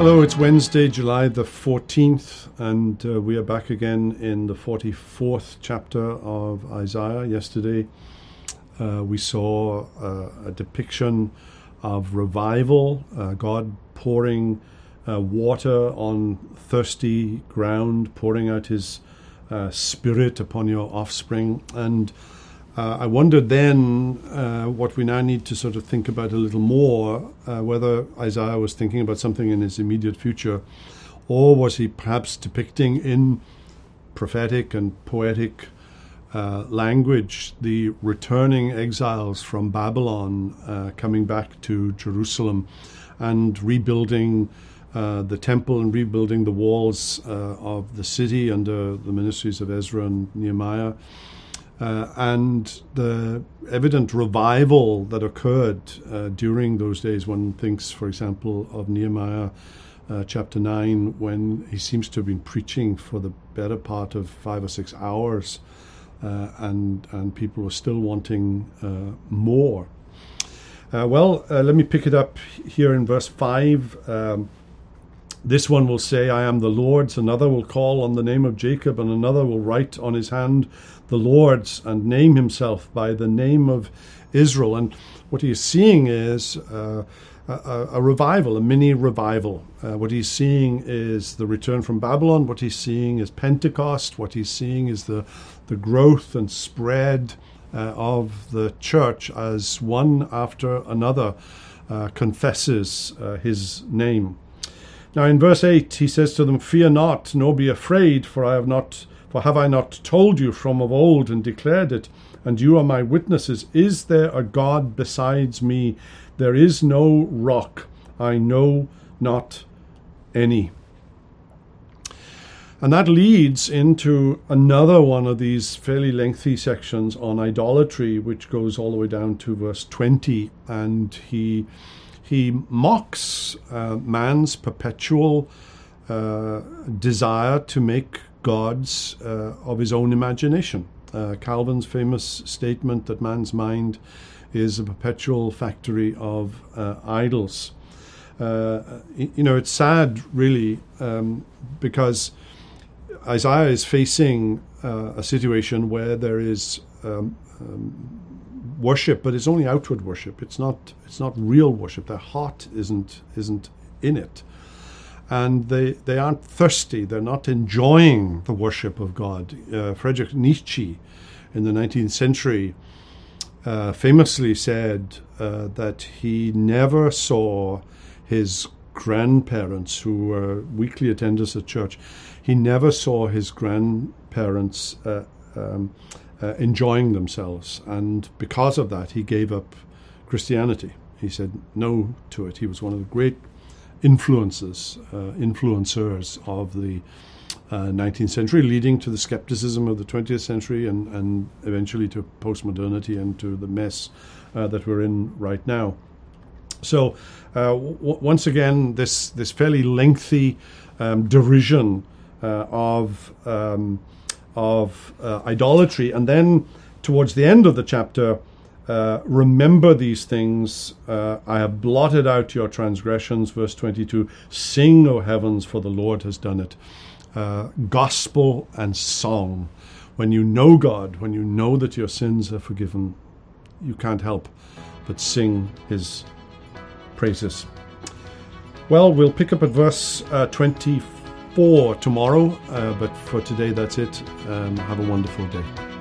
Hello, it's Wednesday, July the 14th, and we are back again in the 44th chapter of Isaiah. Yesterday, we saw a depiction of revival, God pouring water on thirsty ground, pouring out his spirit upon your offspring. And I wondered then what we now need to sort of think about a little more, whether Isaiah was thinking about something in his immediate future, or was he perhaps depicting in prophetic and poetic language the returning exiles from Babylon coming back to Jerusalem and rebuilding the temple and rebuilding the walls of the city under the ministries of Ezra and Nehemiah. And the evident revival that occurred during those days. One thinks, for example, of Nehemiah chapter 9, when he seems to have been preaching for the better part of 5 or 6 hours, and people were still wanting more. Let me pick it up here in verse 5. This one will say, I am the Lord's. Another will call on the name of Jacob, and another will write on his hand the Lord's, and name himself by the name of Israel. And what he is seeing is a revival, a mini revival. What he's seeing is the return from Babylon. What he's seeing is Pentecost. What he's seeing is the growth and spread of the church as one after another confesses his name. Now in verse 8 he says to them, Fear not, nor be afraid, for have I not told you from of old and declared it, and you are my witnesses? Is there a God besides me? There is no rock, I know not any. And that leads into another one of these fairly lengthy sections on idolatry, which goes all the way down to verse 20, and he mocks man's perpetual desire to make gods of his own imagination. Calvin's famous statement that man's mind is a perpetual factory of idols. It's sad, really, because Isaiah is facing a situation where there is worship, but it's only outward worship. It's not real worship. Their heart isn't in it. And they aren't thirsty. They're not enjoying the worship of God. Friedrich Nietzsche in the 19th century famously said that he never saw his grandparents, who were weekly attenders at church, he never saw his grandparents enjoying themselves. And because of that, he gave up Christianity. He said no to it. He was one of the great influencers of the 19th century, leading to the skepticism of the 20th century and eventually to postmodernity and to the mess that we're in right now. So once again, this fairly lengthy derision of idolatry, and then towards the end of the chapter, remember these things. I have blotted out your transgressions. Verse 22, sing, O heavens, for the Lord has done it. Gospel and song. When you know God, when you know that your sins are forgiven, you can't help but sing his praises. Well, we'll pick up at verse 24 tomorrow, but for today that's it. Have a wonderful day.